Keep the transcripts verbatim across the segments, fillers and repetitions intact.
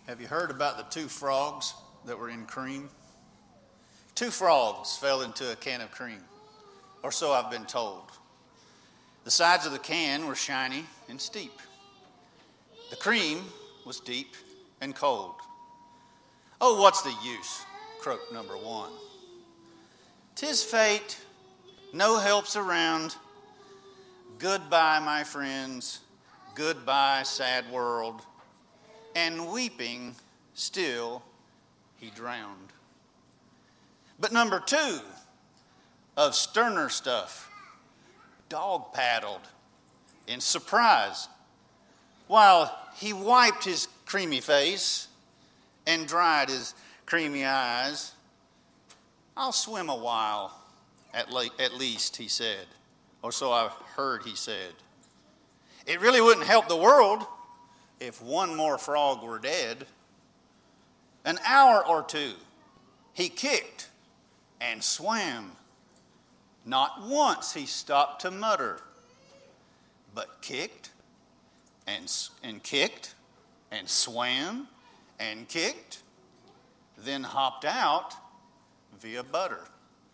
Have you heard about the two frogs that were in cream? Two frogs fell into a can of cream, or so I've been told. The sides of the can were shiny and steep. The cream was deep and cold. "Oh, what's the use?" croaked number one. "'Tis fate, no help's around. Goodbye, my friends, goodbye, sad world." And weeping, still he drowned. But number two, of sterner stuff, dog paddled in surprise while he wiped his creamy face and dried his creamy eyes. "I'll swim a while, at, le- at least," he said, or so I've heard he said. It really wouldn't help the world if one more frog were dead. An hour or two he kicked and swam. Not once he stopped to mutter, but kicked and, and kicked and swam and kicked, then hopped out via butter.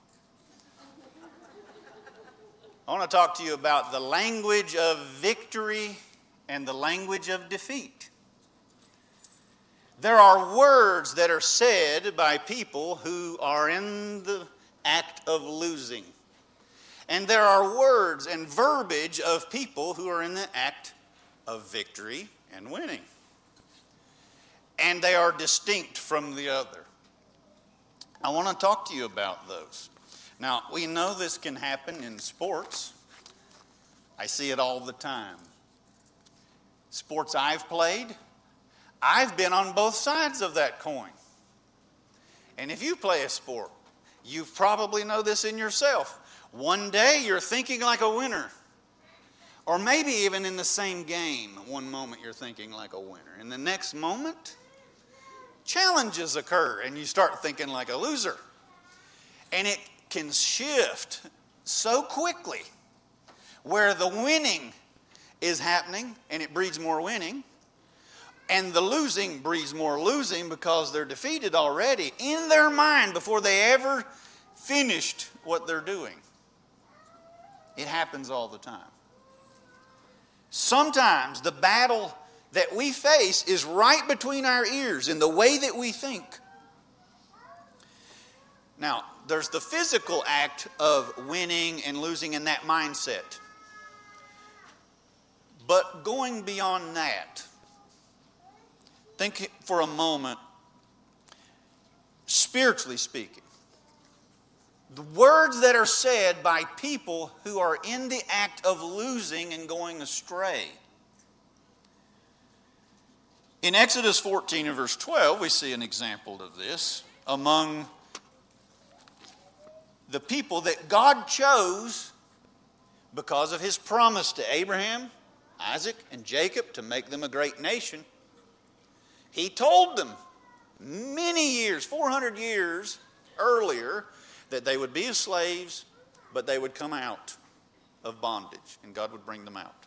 I want to talk to you about the language of victory and the language of defeat. There are words that are said by people who are in the act of losing. And there are words and verbiage of people who are in the act of victory and winning. And they are distinct from the other. I want to talk to you about those. Now, we know this can happen in sports. I see it all the time. Sports I've played, I've been on both sides of that coin. And if you play a sport, you probably know this in yourself. One day you're thinking like a winner. Or maybe even in the same game, one moment you're thinking like a winner. And the next moment, challenges occur and you start thinking like a loser. And it can shift so quickly where the winning is happening and it breeds more winning, and the losing breeds more losing because they're defeated already in their mind before they ever finished what they're doing. It happens all the time. Sometimes the battle that we face is right between our ears in the way that we think. Now, there's the physical act of winning and losing in that mindset. But going beyond that, think for a moment, spiritually speaking, the words that are said by people who are in the act of losing and going astray. In Exodus fourteen and verse twelve, we see an example of this among the people that God chose because of his promise to Abraham, Isaac, and Jacob to make them a great nation. He told them many years, four hundred years earlier, that they would be as slaves, but they would come out of bondage, and God would bring them out.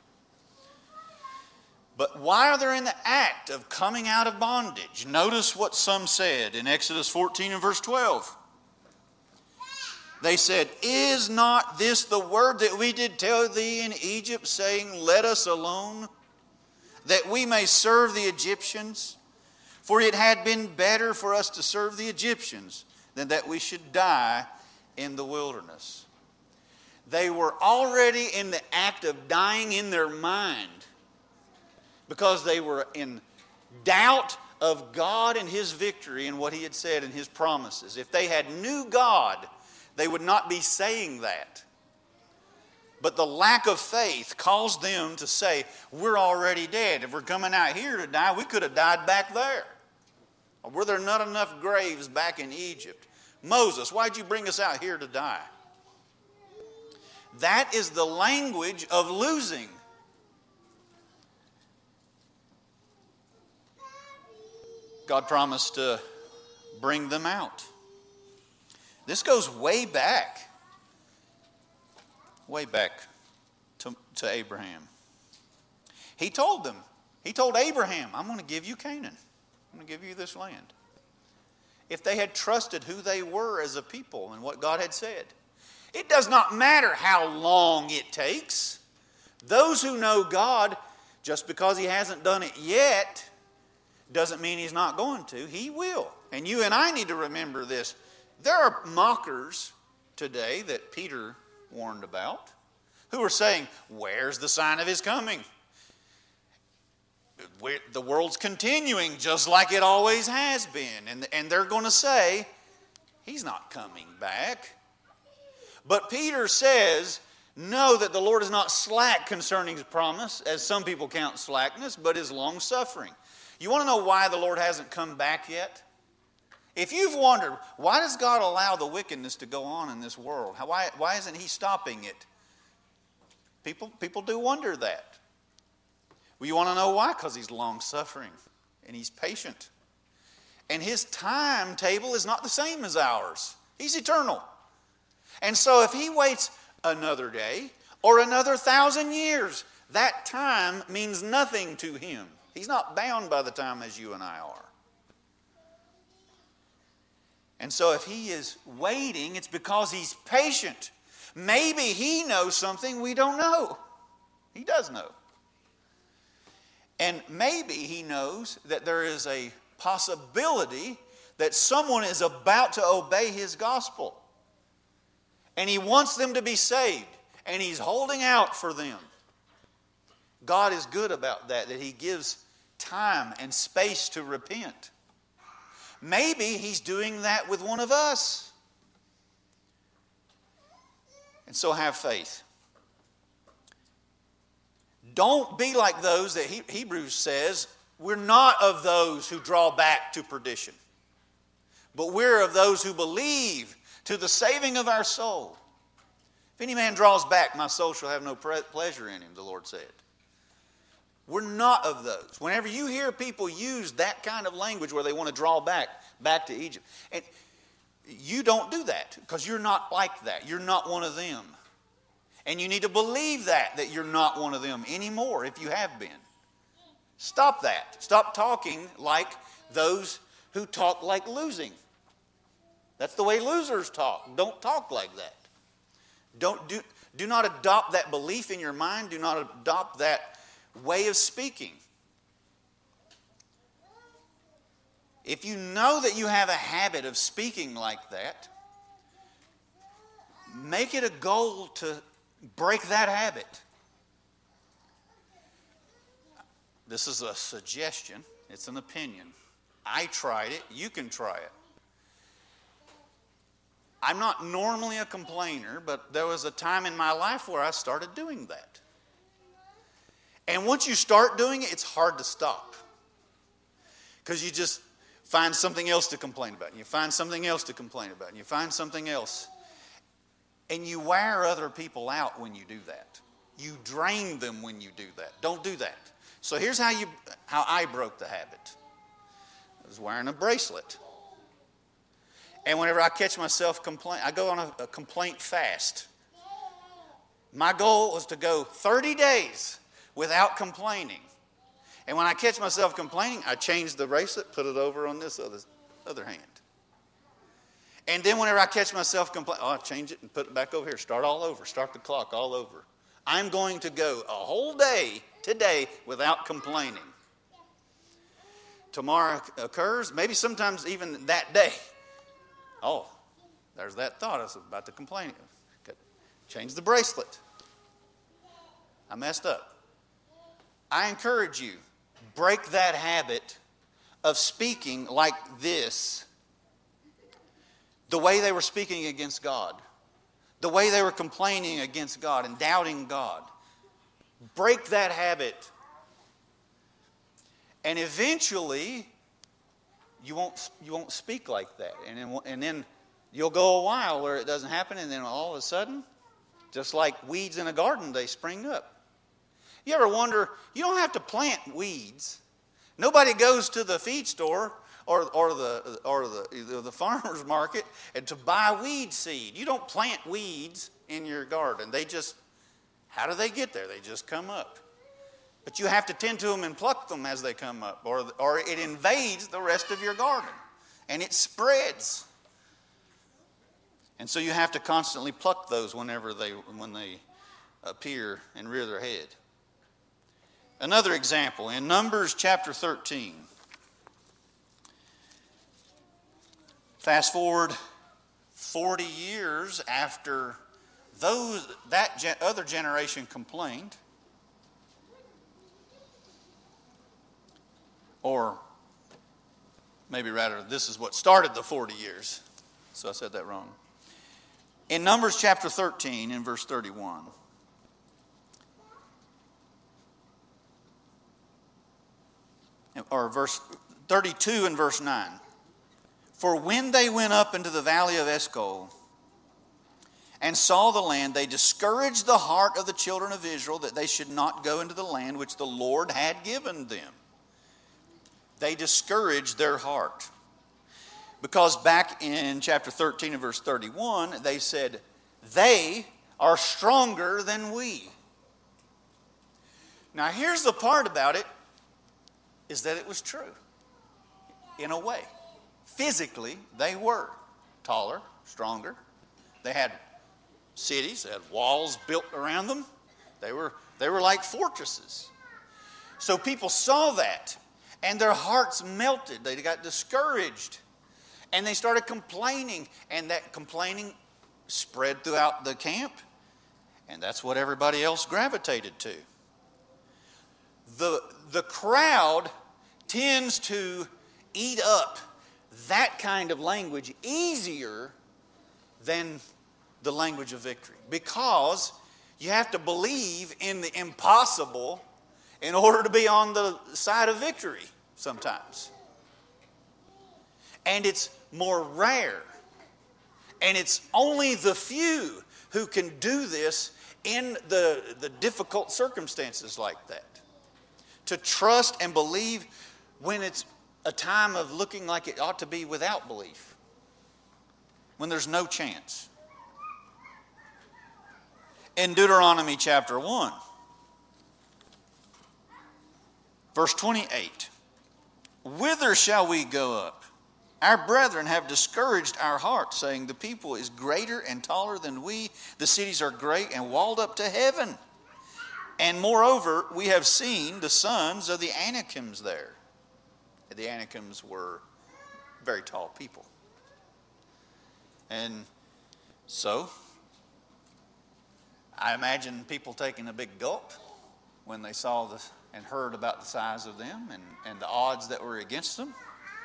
But while they're in the act of coming out of bondage, notice what some said in Exodus fourteen and verse twelve. They said, "Is not this the word that we did tell thee in Egypt, saying, Let us alone, that we may serve the Egyptians? For it had been better for us to serve the Egyptians than that we should die in the wilderness." They were already in the act of dying in their mind because they were in doubt of God and his victory and what he had said and his promises. If they had knew God, they would not be saying that. But the lack of faith caused them to say, "We're already dead. If we're coming out here to die, we could have died back there. Or were there not enough graves back in Egypt? Moses, why'd you bring us out here to die?" That is the language of losing. God promised to bring them out. This goes way back, way back to, to Abraham. He told them, he told Abraham, "I'm going to give you Canaan." I'm going to give you this land. If they had trusted who they were as a people and what God had said. It does not matter how long it takes. Those who know God, just because He hasn't done it yet, doesn't mean He's not going to. He will. And you and I need to remember this. There are mockers today that Peter warned about who are saying, where's the sign of His coming? The world's continuing just like it always has been. And, and they're going to say, He's not coming back. But Peter says, know that the Lord is not slack concerning His promise, as some people count slackness, but is long-suffering. You want to know why the Lord hasn't come back yet? If you've wondered, why does God allow the wickedness to go on in this world? Why, why isn't He stopping it? People, people do wonder that. Well, you want to know why? Because He's long-suffering and He's patient. And His timetable is not the same as ours. He's eternal. And so if He waits another day or another thousand years, that time means nothing to Him. He's not bound by the time as you and I are. And so if He is waiting, it's because He's patient. Maybe He knows something we don't know. He does know. And maybe He knows that there is a possibility that someone is about to obey His gospel. And He wants them to be saved. And He's holding out for them. God is good about that, that He gives time and space to repent. Maybe He's doing that with one of us. And so have faith. Don't be like those that he, Hebrews says, we're not of those who draw back to perdition, but we're of those who believe to the saving of our soul. If any man draws back, my soul shall have no pleasure in him, the Lord said. We're not of those. Whenever you hear people use that kind of language where they want to draw back, back to Egypt, and you don't do that because you're not like that. You're not one of them. And you need to believe that, that you're not one of them anymore if you have been. Stop that. Stop talking like those who talk like losing. That's the way losers talk. Don't talk like that. Don't do, do not adopt that belief in your mind. Do not adopt that way of speaking. If you know that you have a habit of speaking like that, make it a goal to break that habit. This is a suggestion. It's an opinion. I tried it. You can try it. I'm not normally a complainer, but there was a time in my life where I started doing that. And once you start doing it, it's hard to stop. Because you just find something else to complain about. And you find something else to complain about. And you find something else. And you wear other people out when you do that. You drain them when you do that. Don't do that. So here's how you how I broke the habit. I was wearing a bracelet. And whenever I catch myself complain, I go on a, a complaint fast. My goal was to go thirty days without complaining. And when I catch myself complaining, I change the bracelet, put it over on this other, other hand. And then whenever I catch myself complaining, oh, I change it and put it back over here. Start all over. Start the clock all over. I'm going to go a whole day today without complaining. Tomorrow occurs, maybe sometimes even that day. Oh, there's that thought. I was about to complain. Change the bracelet. I messed up. I encourage you, break that habit of speaking like this. The way they were speaking against God. The way they were complaining against God and doubting God. Break that habit. And eventually, you won't, you won't speak like that. And then, and then you'll go a while where it doesn't happen, and then all of a sudden, just like weeds in a garden, they spring up. You ever wonder, you don't have to plant weeds. Nobody goes to the feed store or, or, the, or the, the farmer's market and to buy weed seed. You don't plant weeds in your garden. They just, how do they get there? They just come up. But you have to tend to them and pluck them as they come up, or, or it invades the rest of your garden, and it spreads. And so you have to constantly pluck those whenever they, when they appear and rear their head. Another example, in Numbers chapter thirteen. Fast forward forty years after those that ge- other generation complained, or maybe rather, this is what started the forty years. So I said that wrong. In Numbers chapter thirteen, in verse thirty-one, or verse thirty-two and verse nine. For when they went up into the valley of Eshcol and saw the land, they discouraged the heart of the children of Israel that they should not go into the land which the Lord had given them. They discouraged their heart. Because back in chapter thirteen and verse thirty-one, they said, they are stronger than we. Now here's the part about it, is that it was true, in a way. Physically, they were taller, stronger. They had cities, they had walls built around them. They were, they were like fortresses. So people saw that, and their hearts melted. They got discouraged, and they started complaining, and that complaining spread throughout the camp, and that's what everybody else gravitated to. The, the crowd tends to eat up that kind of language easier than the language of victory, because you have to believe in the impossible in order to be on the side of victory sometimes. And it's more rare. And it's only the few who can do this in the, the difficult circumstances like that. To trust and believe when it's a time of looking like it ought to be without belief. When there's no chance. In Deuteronomy chapter one, verse twenty-eight. Whither shall we go up? Our brethren have discouraged our hearts, saying, the people is greater and taller than we. The cities are great and walled up to heaven. And moreover, we have seen the sons of the Anakims there. The Anakims were very tall people. And so, I imagine people taking a big gulp when they saw the, and heard about the size of them and, and the odds that were against them.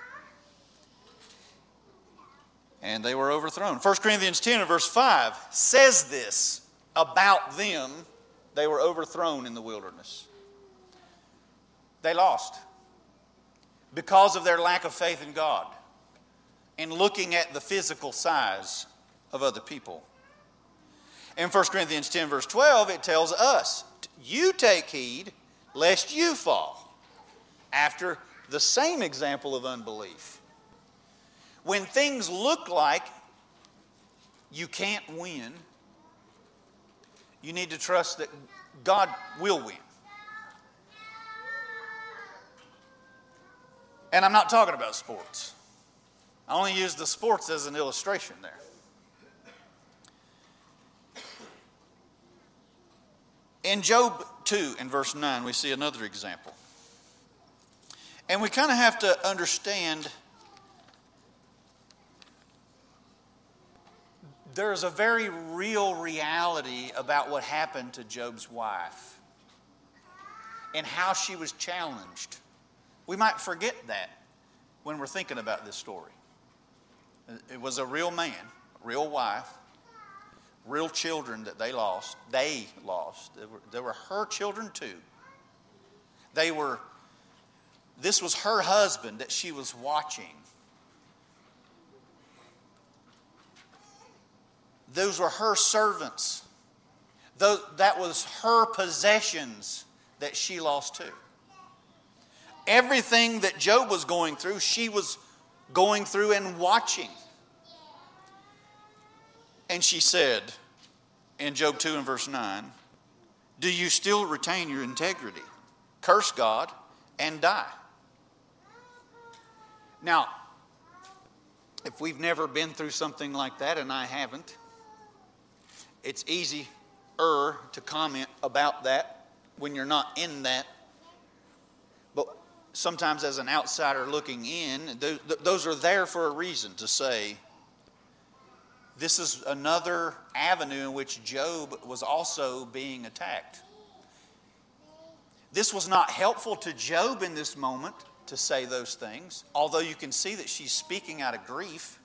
And they were overthrown. First Corinthians ten and verse five says this about them. They were overthrown in the wilderness. They lost because of their lack of faith in God and looking at the physical size of other people. In First Corinthians ten verse twelve, it tells us, you take heed lest you fall, after the same example of unbelief. When things look like you can't win, you need to trust that God will win. And I'm not talking about sports. I only use the sports as an illustration there. In Job two and verse nine, we see another example. And we kind of have to understand there is a very real reality about what happened to Job's wife and how she was challenged. We might forget that when we're thinking about this story. It was a real man, a real wife, real children that they lost. They lost. They were, they were her children too. They were, this was her husband that she was watching. Those were her servants. Those, that was her possessions that she lost too. Everything that Job was going through, she was going through and watching. And she said in Job two and verse nine, do you still retain your integrity? curse God, and die. Now, if we've never been through something like that, and I haven't, it's easier to comment about that when you're not in that. But sometimes as an outsider looking in, those are there for a reason, to say, this is another avenue in which Job was also being attacked. This was not helpful to Job in this moment to say those things, although you can see that she's speaking out of grief.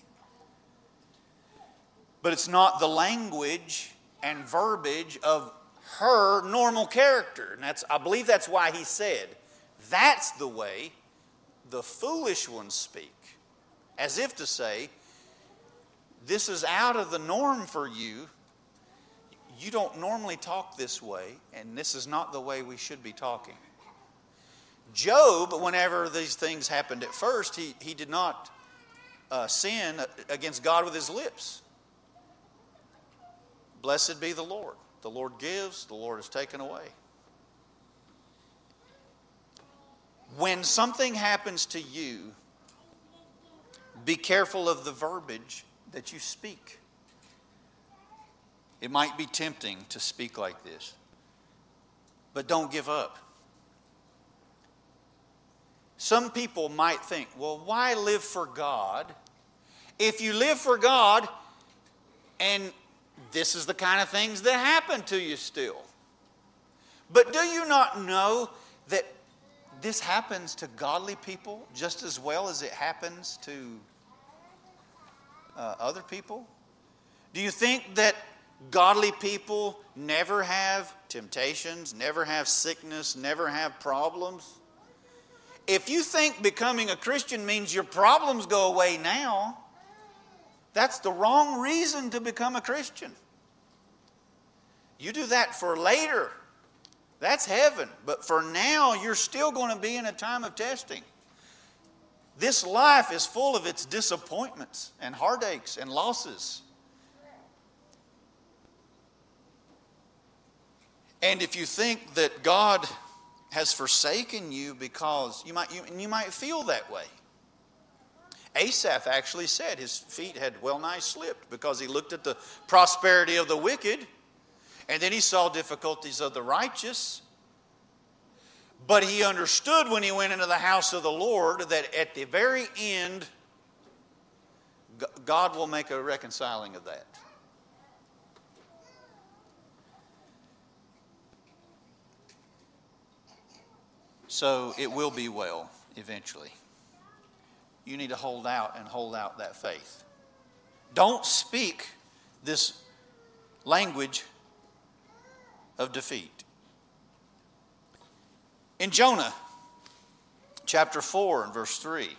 But it's not the language and verbiage of her normal character. And that's, I believe that's why he said, that's the way the foolish ones speak. As if to say, this is out of the norm for you. You don't normally talk this way, and this is not the way we should be talking. Job, whenever these things happened at first, he, he did not uh, sin against God with his lips. Blessed be the Lord. The Lord gives, the Lord is taken away. When something happens to you, be careful of the verbiage that you speak. It might be tempting to speak like this, but don't give up. Some people might think, well, why live for God if you live for God and this is the kind of things that happen to you still? But do you not know that this happens to godly people just as well as it happens to uh, other people? Do you think that godly people never have temptations, never have sickness, never have problems? If you think becoming a Christian means your problems go away now, that's the wrong reason to become a Christian. You do that for later. That's heaven. But for now, you're still going to be in a time of testing. This life is full of its disappointments and heartaches and losses. And if you think that God has forsaken you because you might you, you might feel that way. Asaph actually said his feet had well nigh slipped because he looked at the prosperity of the wicked and then he saw difficulties of the righteous. But he understood when he went into the house of the Lord that at the very end, God will make a reconciling of that. So it will be well eventually. You need to hold out and hold out that faith. Don't speak this language of defeat. In Jonah, chapter four and verse three.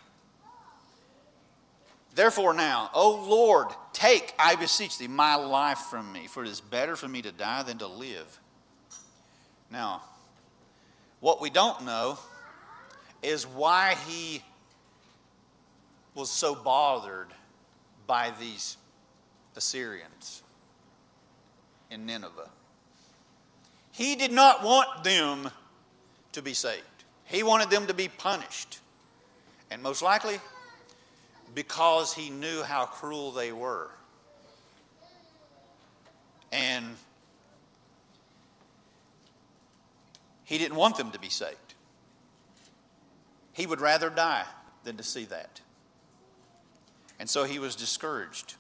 Therefore now, O Lord, take, I beseech thee, my life from me, for it is better for me to die than to live. Now, what we don't know is why he was so bothered by these Assyrians in Nineveh. He did not want them to be saved. He wanted them to be punished. And most likely because he knew how cruel they were. And he didn't want them to be saved. He would rather die than to see that. And so he was discouraged.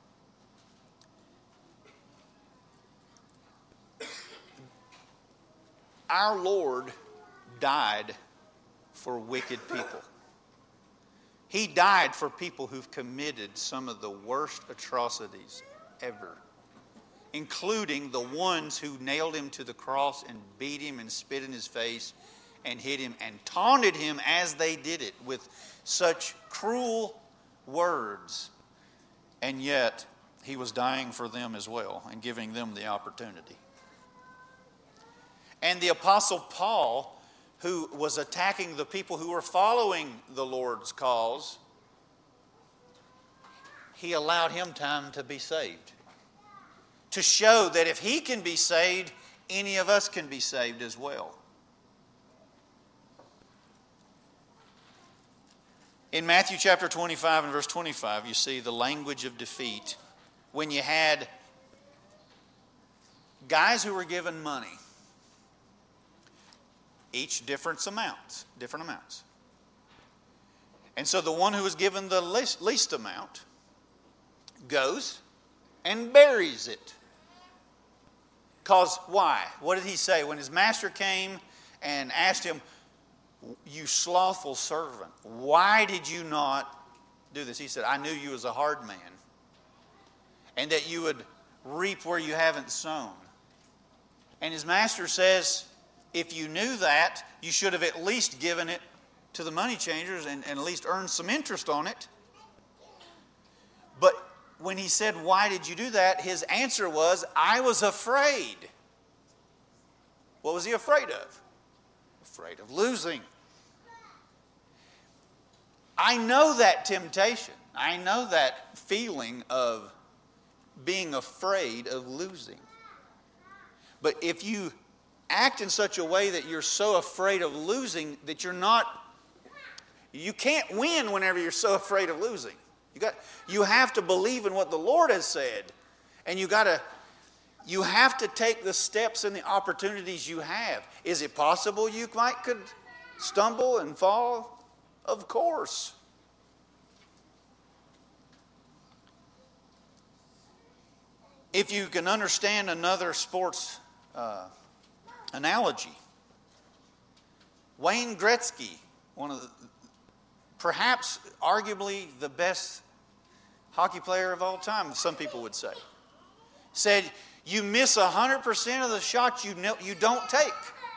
Our Lord died for wicked people. He died for people who've committed some of the worst atrocities ever, including the ones who nailed him to the cross and beat him and spit in his face and hit him and taunted him as they did it with such cruel words. And yet, he was dying for them as well and giving them the opportunity. And the Apostle Paul, who was attacking the people who were following the Lord's cause, he allowed him time to be saved. To show that if he can be saved, any of us can be saved as well. In Matthew chapter twenty-five and verse twenty-five, you see the language of defeat. When you had guys who were given money, each different amounts, different amounts. And so the one who was given the least, least amount goes and buries it. Because why? What did he say? When his master came and asked him, "You slothful servant, why did you not do this?" He said, "I knew you was a hard man, and that you would reap where you haven't sown." And his master says, if you knew that, you should have at least given it to the money changers and, and at least earned some interest on it. But when he said, "Why did you do that?" his answer was, "I was afraid." What was he afraid of? Afraid of losing. I know that temptation. I know that feeling of being afraid of losing. But if you act in such a way that you're so afraid of losing that you're not, you can't win whenever you're so afraid of losing. You got, you have to believe in what the Lord has said, and you got to, you have to take the steps and the opportunities you have. Is it possible you might could stumble and fall? Of course. If you can understand another sports uh, analogy, Wayne Gretzky, one of the, perhaps arguably the best hockey player of all time, some people would say, said, "You miss one hundred percent of the shots you know, you don't take.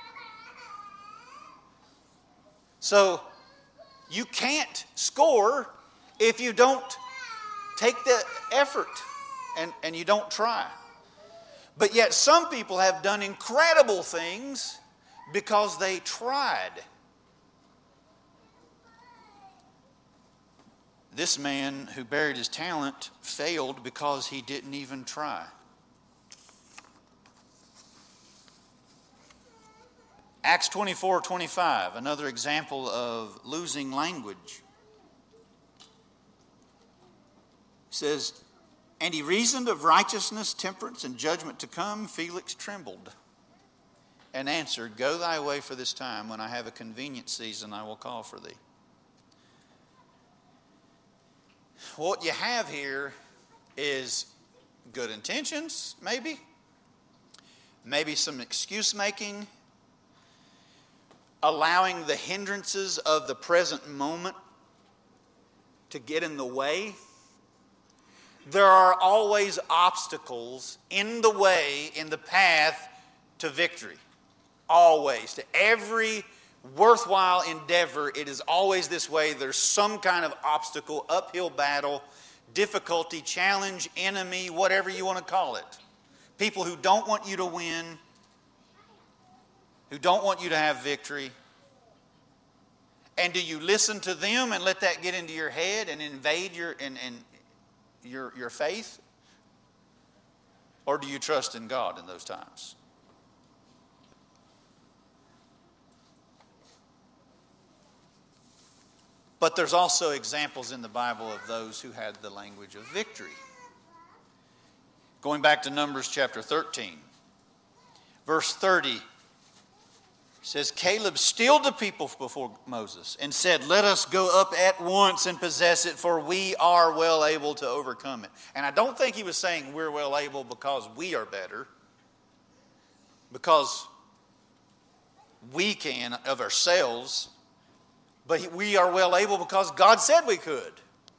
So you can't score if you don't take the effort and, and you don't try." But yet some people have done incredible things because they tried. This man who buried his talent failed because he didn't even try. Acts twenty-four twenty-five, another example of losing language. It says, "And he reasoned of righteousness, temperance, and judgment to come. Felix trembled and answered, Go thy way for this time. When I have a convenient season, I will call for thee." What you have here is good intentions, maybe. Maybe some excuse making. Allowing the hindrances of the present moment to get in the way. There are always obstacles in the way, in the path to victory. Always. To every worthwhile endeavor, it is always this way. There's some kind of obstacle, uphill battle, difficulty, challenge, enemy, whatever you want to call it. People who don't want you to win, who don't want you to have victory. And do you listen to them and let that get into your head and invade your and, and your, your faith? Or do you trust in God in those times? But there's also examples in the Bible of those who had the language of victory. Going back to Numbers chapter thirteen, verse thirty says, "Caleb stilled the people before Moses and said, Let us go up at once and possess it, for we are well able to overcome it." And I don't think he was saying we're well able because we are better, because we can of ourselves, but we are well able because God said we could.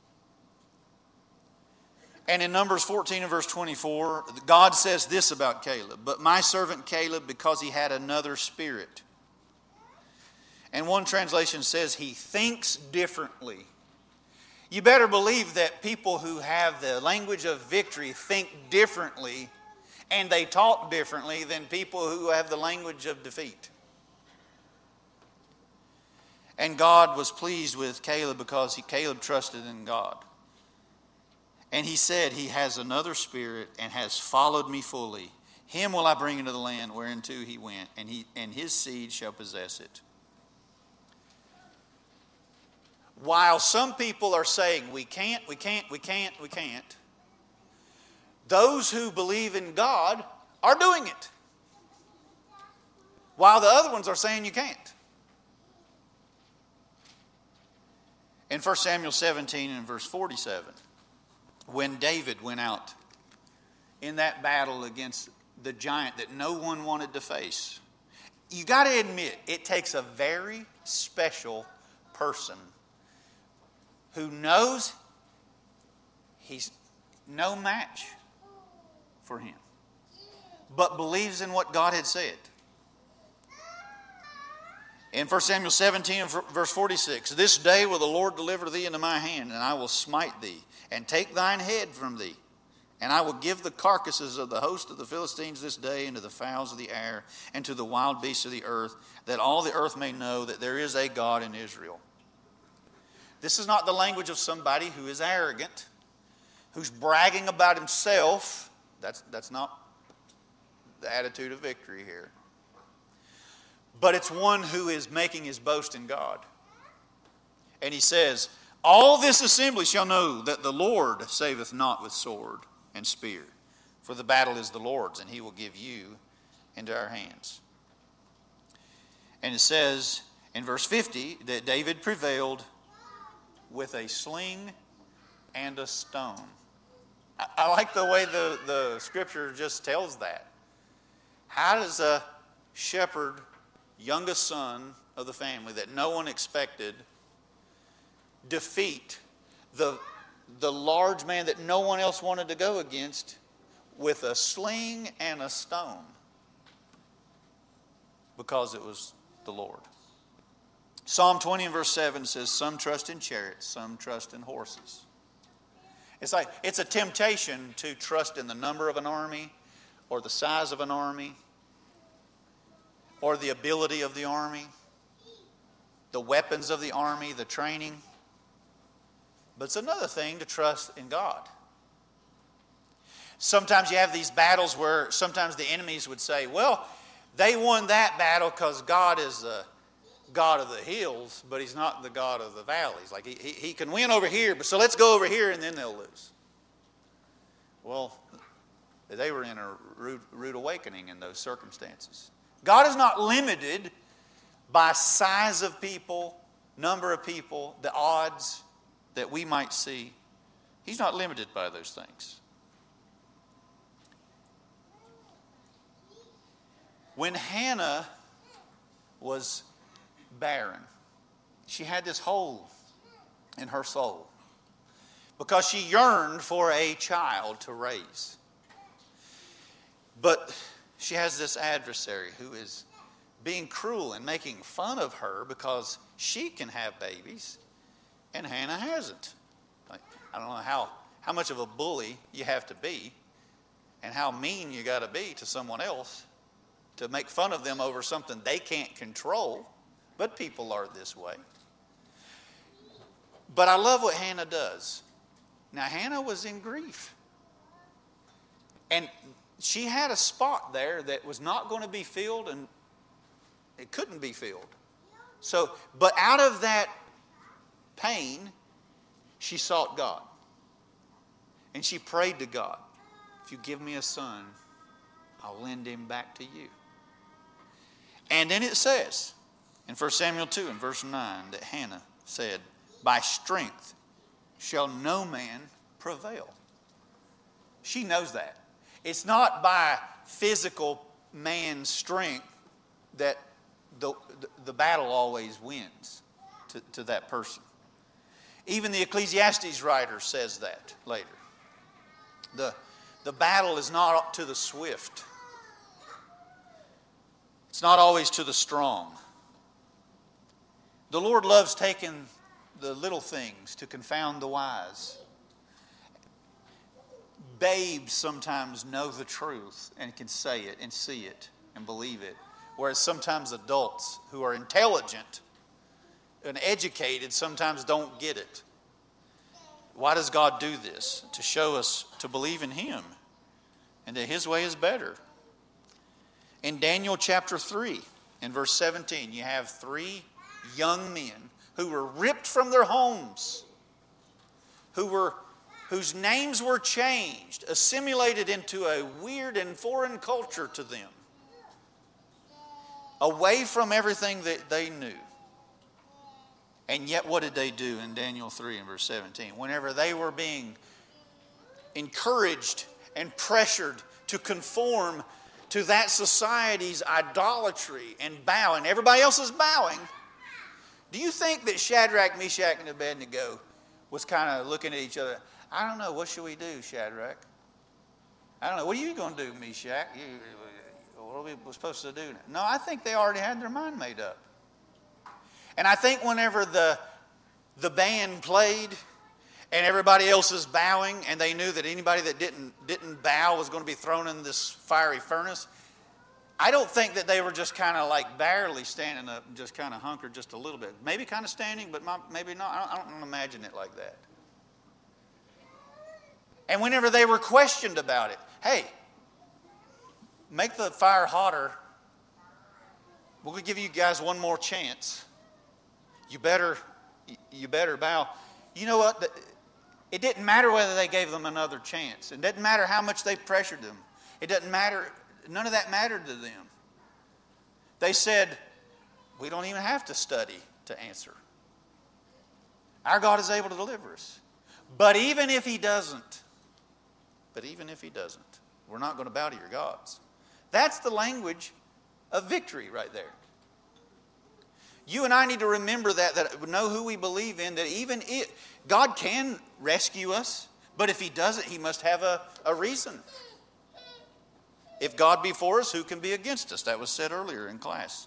And in Numbers fourteen and verse twenty-four, God says this about Caleb, "But my servant Caleb, because he had another spirit." And one translation says he thinks differently. You better believe that people who have the language of victory think differently and they talk differently than people who have the language of defeat. And God was pleased with Caleb because he, Caleb trusted in God. And he said, "He has another spirit and has followed me fully. Him will I bring into the land whereinto he went, and he and his seed shall possess it." While some people are saying, we can't, we can't, we can't, we can't, those who believe in God are doing it. While the other ones are saying you can't. In First Samuel seventeen and verse forty-seven, when David went out in that battle against the giant that no one wanted to face, you got to admit, it takes a very special person who knows he's no match for him, but believes in what God had said. In First Samuel seventeen and verse forty-six, this day will the Lord deliver thee into my hand, and I will smite thee, and take thine head from thee. And I will give the carcasses of the host of the Philistines this day into the fowls of the air, and to the wild beasts of the earth, that all the earth may know that there is a God in Israel. This is not the language of somebody who is arrogant, who's bragging about himself. That's, that's not the attitude of victory here. But it's one who is making his boast in God. And he says, all this assembly shall know that the Lord saveth not with sword and spear, for the battle is the Lord's, and he will give you into our hands. And it says in verse fifty that David prevailed with a sling and a stone. I, I like the way the, the scripture just tells that. How does a shepherd, youngest son of the family that no one expected, defeat the, the large man that no one else wanted to go against with a sling and a stone? Because it was the Lord. Psalm twenty and verse seven says, some trust in chariots, some trust in horses. It's like, it's a temptation to trust in the number of an army, or the size of an army, or the ability of the army, the weapons of the army, the training. But it's another thing to trust in God. Sometimes you have these battles where sometimes the enemies would say, well, they won that battle because God is the God of the hills, but he's not the God of the valleys. Like he, he, he can win over here, but so let's go over here and then they'll lose. Well, they were in a rude, rude awakening in those circumstances. God is not limited by size of people, number of people, the odds that we might see. He's not limited by those things. When Hannah was barren, she had this hole in her soul because she yearned for a child to raise. But she has this adversary who is being cruel and making fun of her because she can have babies and Hannah hasn't. Like, I don't know how, how much of a bully you have to be and how mean you got to be to someone else to make fun of them over something they can't control. But people are this way. But I love what Hannah does. Now, Hannah was in grief. And she had a spot there that was not going to be filled, and it couldn't be filled. So, but out of that pain, she sought God. And she prayed to God, if you give me a son, I'll lend him back to you. And then it says in First Samuel two and verse nine that Hannah said, by strength shall no man prevail. She knows that. It's not by physical man's strength that the, the, the battle always wins to, to that person. Even the Ecclesiastes writer says that later. The, the battle is not to the swift. It's not always to the strong. The Lord loves taking the little things to confound the wise. Babes sometimes know the truth and can say it and see it and believe it. Whereas sometimes adults who are intelligent and educated sometimes don't get it. Why does God do this? To show us to believe in Him and that His way is better. In Daniel chapter three, in verse seventeen, you have three young men who were ripped from their homes, who were, whose names were changed, assimilated into a weird and foreign culture to them, away from everything that they knew. And yet what did they do in Daniel three and verse seventeen? Whenever they were being encouraged and pressured to conform to that society's idolatry and bow, and everybody else is bowing, do you think that Shadrach, Meshach, and Abednego was kind of looking at each other? I don't know, what should we do, Shadrach? I don't know, what are you going to do, Meshach? You, what are we supposed to do? No, I think they already had their mind made up. And I think whenever the, the band played and everybody else is bowing, and they knew that anybody that didn't, didn't bow was going to be thrown in this fiery furnace, I don't think that they were just kind of like barely standing up, just kind of hunkered just a little bit. Maybe kind of standing, but maybe not. I don't, I don't imagine it like that. And whenever they were questioned about it, hey, make the fire hotter. We'll give you guys one more chance. You better, you better bow. You know what? It didn't matter whether they gave them another chance. It didn't matter how much they pressured them. It doesn't matter. None of that mattered to them. They said, we don't even have to study to answer. Our God is able to deliver us. But even if He doesn't, but even if He doesn't, we're not going to bow to your gods. That's the language of victory right there. You and I need to remember that, that know who we believe in, that even it, God can rescue us, but if He doesn't, He must have a, a reason. If God be for us, who can be against us? That was said earlier in class.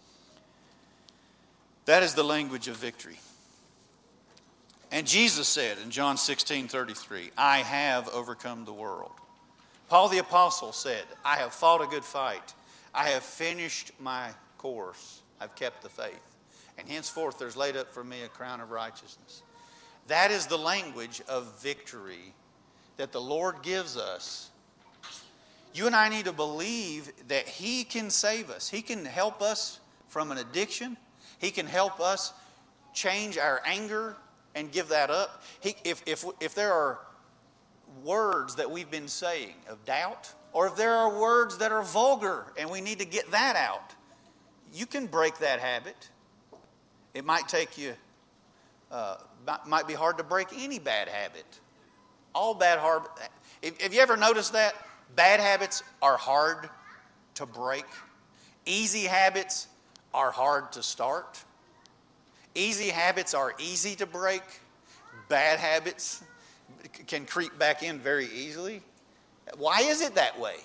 That is the language of victory. And Jesus said in John sixteen thirty-three, I have overcome the world. Paul the Apostle said, I have fought a good fight. I have finished my course. I've kept the faith. And henceforth there's laid up for me a crown of righteousness. That is the language of victory that the Lord gives us. You and I need to believe that He can save us. He can help us from an addiction. He can help us change our anger and give that up. He, if, if, if there are words that we've been saying of doubt, or if there are words that are vulgar and we need to get that out, you can break that habit. It might take you, uh, might be hard to break any bad habit. All bad hard. Have you ever noticed that? Bad habits are hard to break. Easy habits are hard to start. Easy habits are easy to break. Bad habits can creep back in very easily. Why is it that way?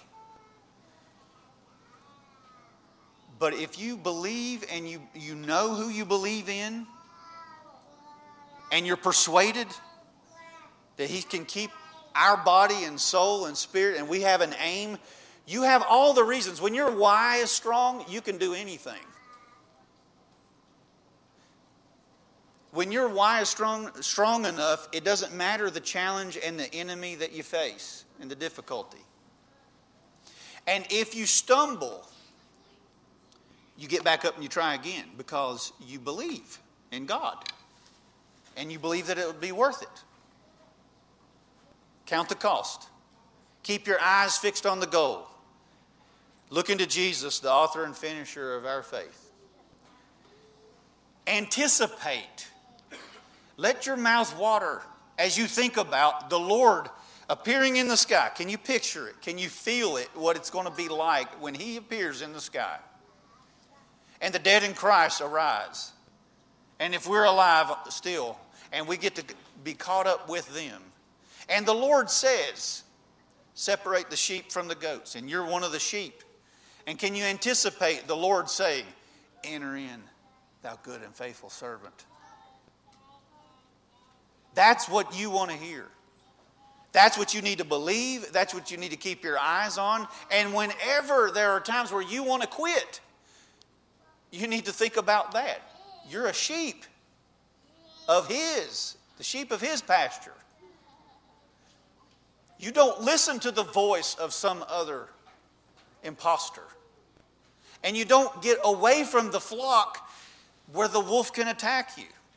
But if you believe and you, you know who you believe in, and you're persuaded that He can keep our body and soul and spirit, and we have an aim, you have all the reasons. When your why is strong, you can do anything. When your why is strong, strong enough, it doesn't matter the challenge and the enemy that you face and the difficulty. And if you stumble, you get back up and you try again because you believe in God. And you believe that it would be worth it. Count the cost. Keep your eyes fixed on the goal. Look into Jesus, the author and finisher of our faith. Anticipate. Let your mouth water as you think about the Lord appearing in the sky. Can you picture it? Can you feel it, what it's going to be like when He appears in the sky? And the dead in Christ arise. And if we're alive still, and we get to be caught up with them. And the Lord says, separate the sheep from the goats. And you're one of the sheep. And can you anticipate the Lord saying, enter in, thou good and faithful servant? That's what you want to hear. That's what you need to believe. That's what you need to keep your eyes on. And whenever there are times where you want to quit, you need to think about that. You're a sheep of His, the sheep of His pasture. You don't listen to the voice of some other imposter. And you don't get away from the flock where the wolf can attack you.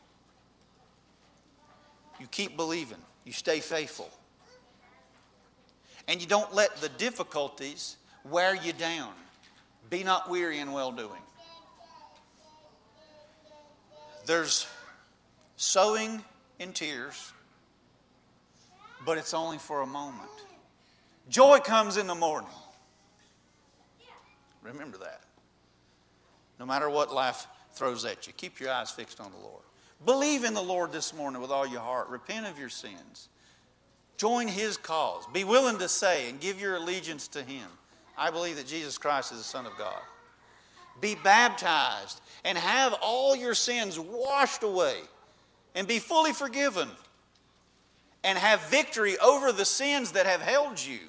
You keep believing. You stay faithful. And you don't let the difficulties wear you down. Be not weary in well-doing. There's sowing in tears, but it's only for a moment. Joy comes in the morning. Remember that. No matter what life throws at you, keep your eyes fixed on the Lord. Believe in the Lord this morning with all your heart. Repent of your sins. Join His cause. Be willing to say and give your allegiance to Him. I believe that Jesus Christ is the Son of God. Be baptized and have all your sins washed away and be fully forgiven and have victory over the sins that have held you.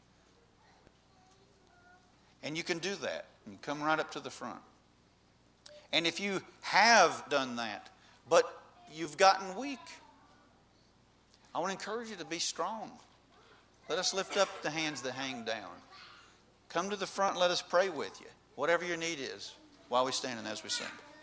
And you can do that. You come right up to the front. And if you have done that, but you've gotten weak, I want to encourage you to be strong. Let us lift up the hands that hang down. Come to the front and let us pray with you. Whatever your need is, while we stand and as we sing.